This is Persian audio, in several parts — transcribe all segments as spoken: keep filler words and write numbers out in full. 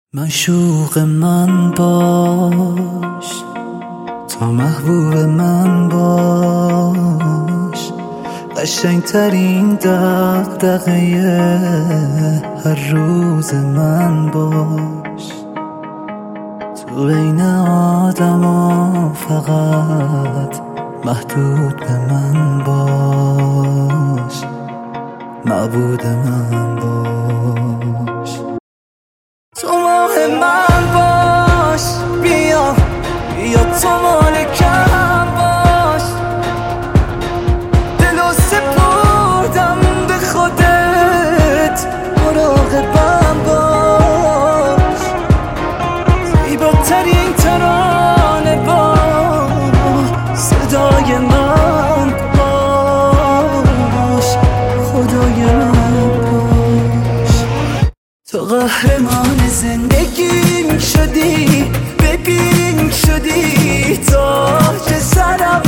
معشوق من باش، تا محبوب من باش، قشنگترین دغدغه هر روز من باش. تو بین آدما فقط محدود به من باش، معبود من باش. تو ماه من باش، بیا بیا تو مالکم باش، دلو سپردم به خودت، مراقبم باش. زیباترین ترانه با صدای من باش، خدای من باش. تو قهرمان زندگیم شدی، ببین شدی تاج سرم،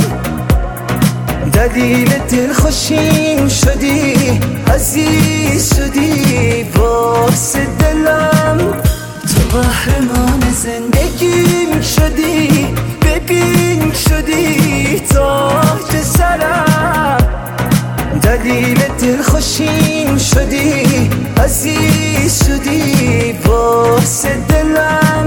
دلیل دلخوشیم شدی، عزیز شدی واسه دلم. تو قهرمان زندگیم شدی، ببین شدی تاج سرم، دلیل دلخوشیم شدی، عزیز شدی واسه دلم.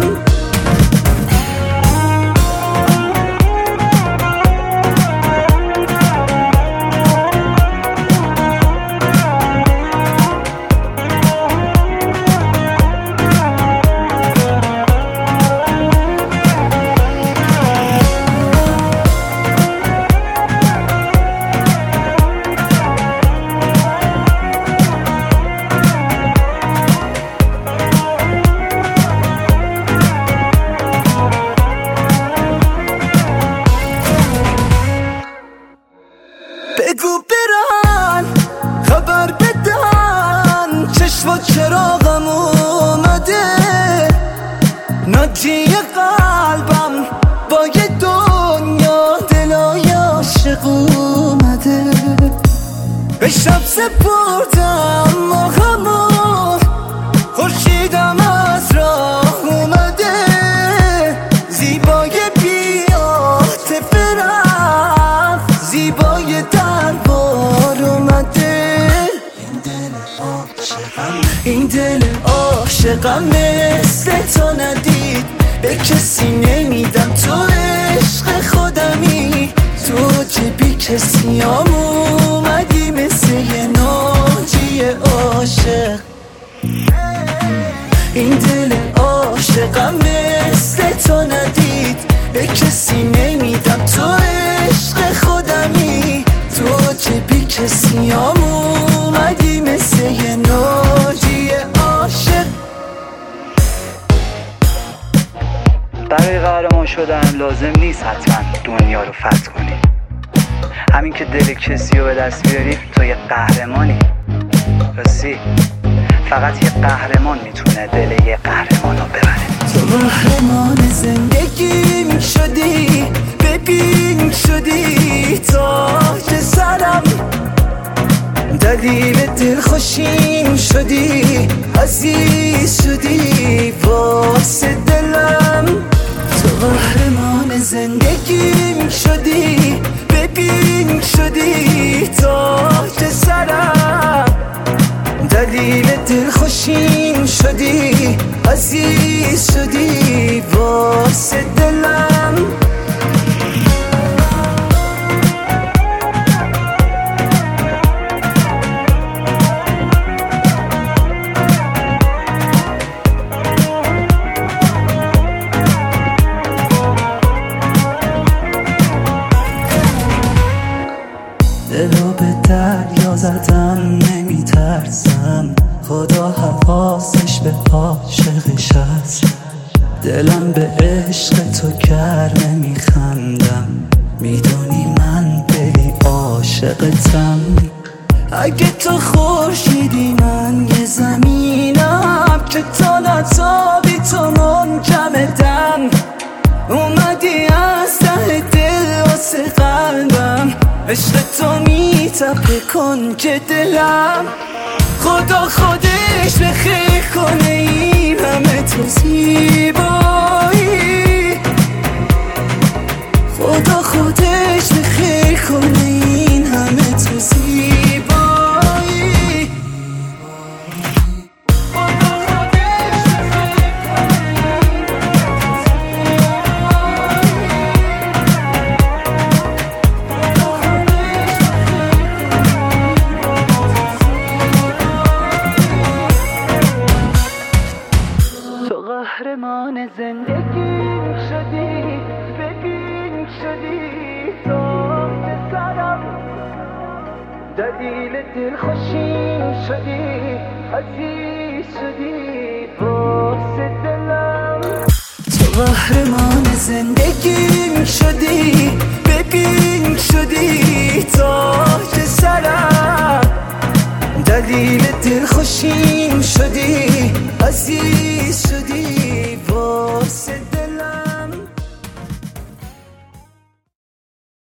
بگو برن خبر بدن، چشم و چراغم اومده، ناجی قلبم با یه دنیا دلای عاشق اومده. به شب سپردم ماهمو، خورشیدم از راه اومده، زیبای بی‌عاطفه رفت، زیبای دربار اومده. این دل عاشقم مثل تو ندید، به کسی نمیدم، تو عشق خودمی، تو چه بی کسی هم اومدی مثل یه ناجی عاشق. این دل عاشقم مثل تو ندید، به کسی نمیدم، تو عشق خودمی، تو چه بی کسی هم اومدی مثل یه ناجی عاشق. برای قهرمان شدن لازم نیست حتما دنیا رو فتح کنی، همین که دل کسی رو به دست بیاری تو یه قهرمانی. راستی فقط یه قهرمان میتونه دل یه قهرمان رو ببره. تو قهرمان زندگیم شدی، ببین شدی تاج سرم، دلیل دلخوشیم شدی، عزیز شدی واسه دلم. تو قهرمان زندگیم شدی، ببین شدی تاج سرم، دلیل دلخوشیم شدی، عزیز شدی واسه دلم. دلو به دریا زدم نمیترسم، خدا حواسش به عاشقش هست. دلم به عشق تو کرده میخندم، میدونی من دلی عاشقتم. اگه تو خورشیدی من یه زمینم، که تا نتابی تو منجمدم. اومدی از ته دل واسه قلبم، عشق تو میتپه کنج دلم. خدا خودش به خیر کنه این همه تو تو زیبایی، خدا خودش به خیر کنه این همه تو زیبایی. قهرمان زندگی شدی، ببین شدی تاج سرم، دلیل دلخوشیم شدی، عزیز شدی واسه دلم. تو قهرمان زندگیم شدی، ببین شدی تاج سرم، دلیل دلخوشیم شدی،